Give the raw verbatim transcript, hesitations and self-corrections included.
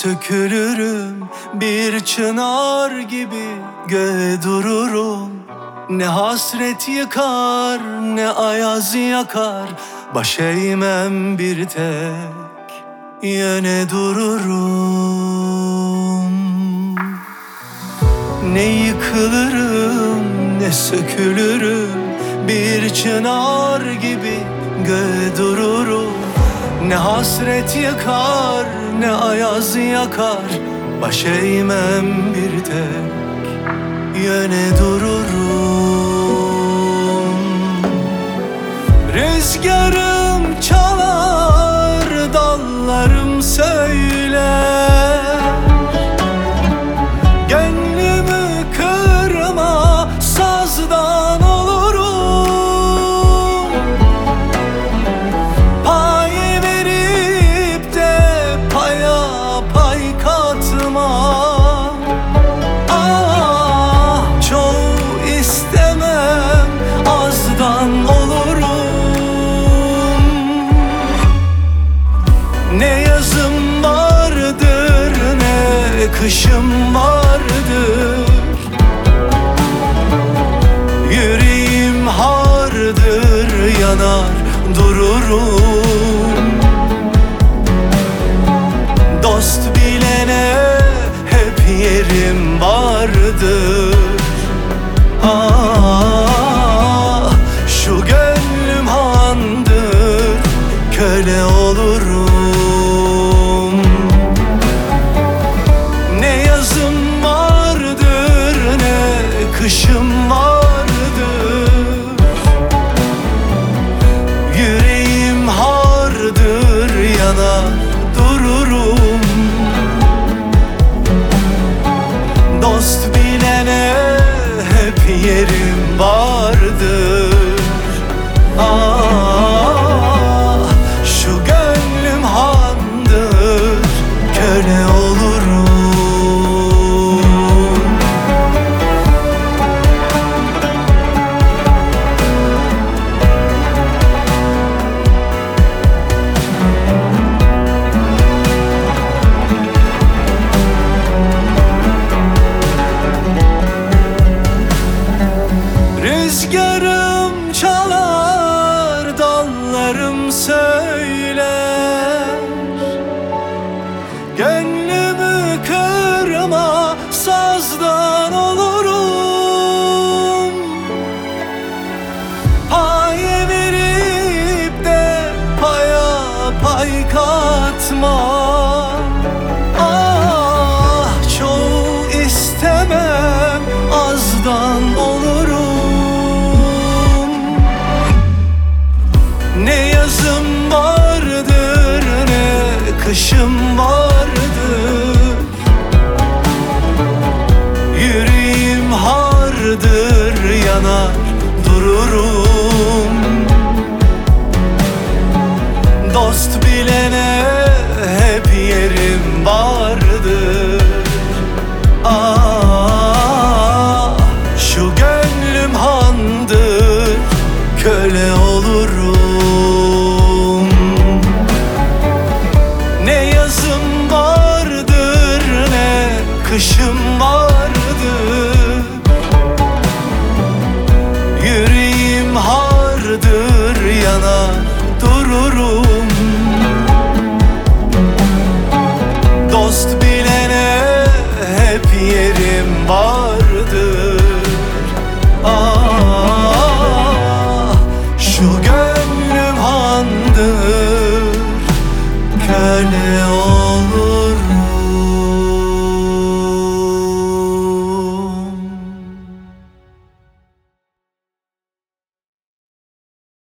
sökülürüm, bir çınar gibi göğe dururum. Ne hasret yıkar, ne ayaz yakar, baş eğmem bir tek yöne dururum. Ne yıkılırım, ne sökülürüm, bir çınar gibi göğe dururum. Ne hasret yakar, ne ayaz yakar, baş eğmem bir tek yöne dururum. Rüzgarım çalar, dallarım söyler, gönlümü kırma, sazdan olurum. Pay verip de paya pay katma. Ah, çoğu istemem, azdan olurum. Ne yazım vardır, ne kışım vardır. Yüreğim hardır, yanar dururum. Dost bilene hep yerim vardır. Ah, şu gönlüm handır, köle olurum. Ne yazım vardır, ne kışım vardır. Yüreğim hardır, yanar dururum. Dost bilene hep yerim vardır. Ah, şu gönlüm handır, köle olurum. Rüzgarım çalar, dallarım söyler, gönlümü kırma, sazdan olurum. Pay verip de paya pay katma. Ah, çoğu istemem, azdan olurum. Ne yazım vardır, ne kışım vardır. Yüreğim hardır, yanar dururum. Dost bilene hep yerim vardır. Ah, şu gönlüm handır, köle olurum. Ne yazım vardır, ne kışım vardır. Yüreğim hardır, yanar dururum. Dost bilene hep yerim vardır. Ah, şu gönlüm handır, köle ol.